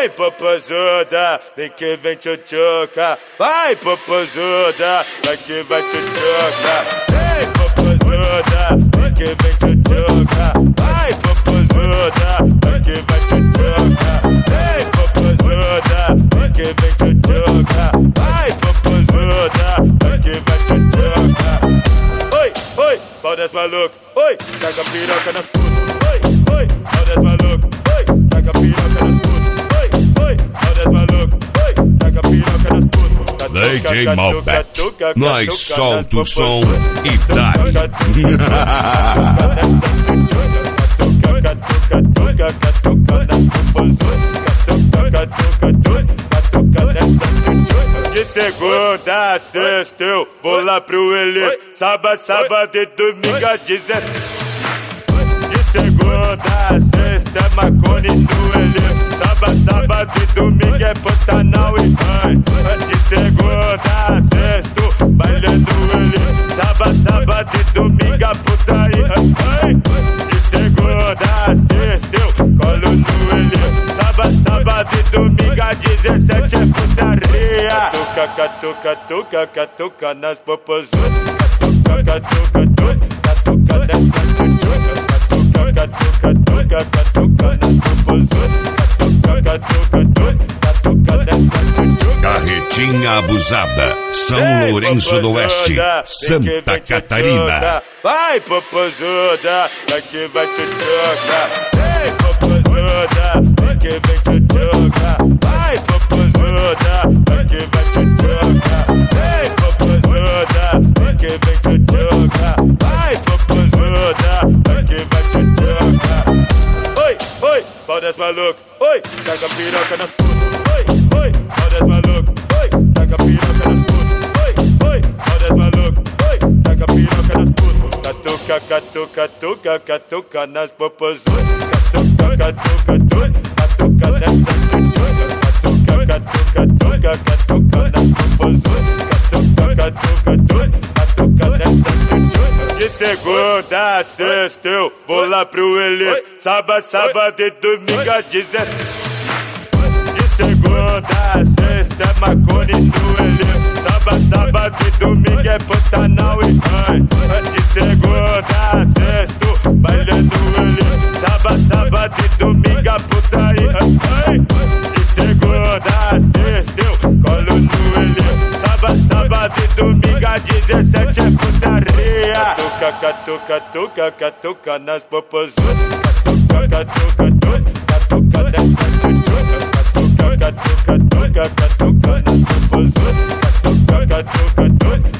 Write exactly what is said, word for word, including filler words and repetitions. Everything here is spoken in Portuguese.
Vem, popozuda, vem que vem tchutchuca. Vai, popozuda, vai que vai tchutchuca. Vem, popozuda, vem que vem tchutchuca. Vai, popozuda, vem que vai tchutchuca. Vem, popozuda, vem que vem tchutchuca. Vai, popozuda, vem que vai tchutchuca. Oi, oi, pau das maluco. Oi, taca piroca nas putas. Oi, oi, pau das maluco. Oi, taca piroca nas putas. Oi, oi, pau das maluco. Oi, taca piroca nas putas. D J Malbec, nós solta o som e dá-lhe. De segunda a sexta eu vou lá pro Elite. Sábado, sábado e domingo a dezessete. De segunda a sexta é Marconi no Elite. Sábado, sábado e domingo é Pantanal e mãe. De segunda a sexta, baile no Elite. Sábado, sábado e domingo a putaria. De segunda a sexta eu colo no Elite. Sábado, sábado e domingo a dezessete é putaria. Catuca, catuca, catuca, catuca nas popozudas. Catuca, catuca, catuca, catuca nessa tchutchuca. Catuca, catuca, catuca, catuca nas popozudas. Catuca, catuca, catuca, catuca nessa tchutchuca. Carretinha Abusada, São Vem, Lourenço do Oeste, popozuda, vem que Santa vem Catarina. tchutchuca. Vai, popozuda, vai que vai tchutchuca. Vem, popozuda, vem que vem tchutchuca. Vai, popozuda, vem que vai tchutchuca. Vem, popozuda, vem que vem tchutchuca. Vai, popozuda, vem que vai tchutchuca. Oi, oi, pau das maluco. Oi, taca piroca nas putas. Oi, oi, pau das maluco. Oi, taca piroca nas putas. Oi, oi, pau das maluco. Oi, taca piroca nas putas. Catuca, catuca, catuca, catuca nas popozudas. Catuca, catuca, catuca, catuca nessa tchutchuca. Catuca, catuca, catuca, catuca nas popozudas. Catuca, catuca, catuca, catuca nessa tchutchuca. De segunda a sexta eu vou lá pro Elite. Sábado, sábado e domingo a dezessete. De segunda a sexta é Marconi no Elite. Sábado, sábado e domingo é Pantanal e mãe. De segunda a sexta, baile no Elite. Sábado, sábado e domingo a putaria. De segunda a sexta eu colo no Elite. Sábado, sábado e domingo a dezessete é putaria. Catuca, catuca, catuca, catuca nas popozudas. Catuca, catuca, catuca, catuca nessa tchutchuca. Catuca, catuca, catuca, catuca nas popozudas. Catuca, catuca, catuca.